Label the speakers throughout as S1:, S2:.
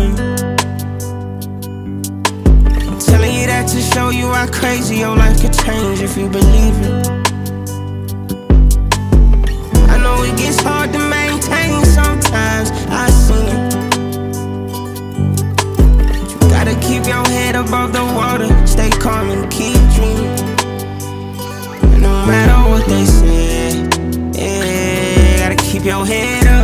S1: dreaming. I'm telling you that to show you how crazy your life could change if you believe it. I know it gets hard to maintain sometimes, I've seen it. You gotta keep your head above the water, stay calm and keep dreaming. And no matter what they say, yeah, gotta keep your head up.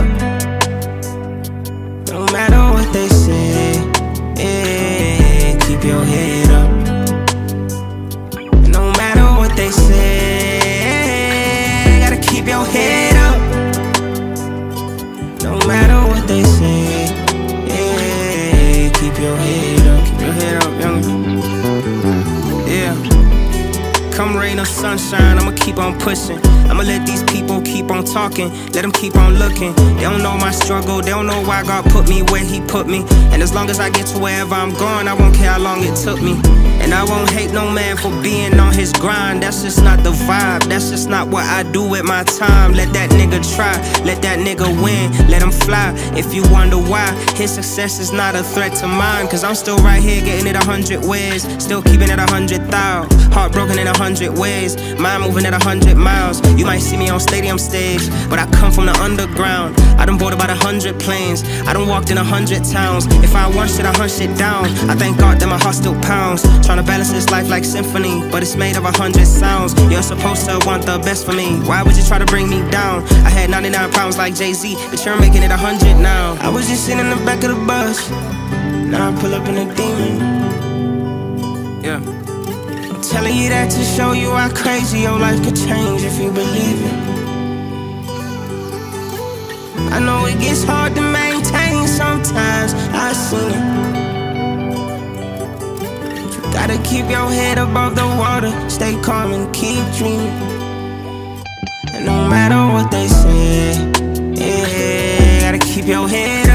S1: No matter what they say, yeah, keep your head up. And no matter what they say, gotta keep your head up. No matter what they say, yeah, keep your head up. Keep your head up, youngin'. Yeah. Come rain or sunshine, I'ma keep on pushing. I'ma let these people keep on talking, let them keep on looking. They don't know my struggle, they don't know why God put me where He put me. And as long as I get to wherever I'm going, I won't care how long it took me. And I won't hate no man for being on his grind. That's just not the vibe, that's just not what I do with my time. Let that nigga try, let that nigga win, let him fly. If you wonder why, his success is not a threat to mine. Cause I'm still right here getting it 100 ways, still keeping it 100,000. Heartbroken in 100 ways, mind moving at 100 miles. You might see me on stadium stage, but I come from the underground. I done bought about 100 planes, I done walked in 100 towns. If I want shit, I hunt shit down. I thank God that my heart still pounds. Tryna balance this life like symphony, but it's made of 100 sounds. You're supposed to want the best for me, why would you try to bring me down? I had 99 pounds like Jay-Z, but you're making it 100 now. I was just sitting in the back of the bus, now I pull up in a demon. Yeah. I'm telling you that to show you how crazy your life could change if you believe it. I know it gets hard to maintain sometimes, I've seen it. You gotta keep your head above the water, stay calm and keep dreaming. And no matter what they say, yeah, gotta keep your head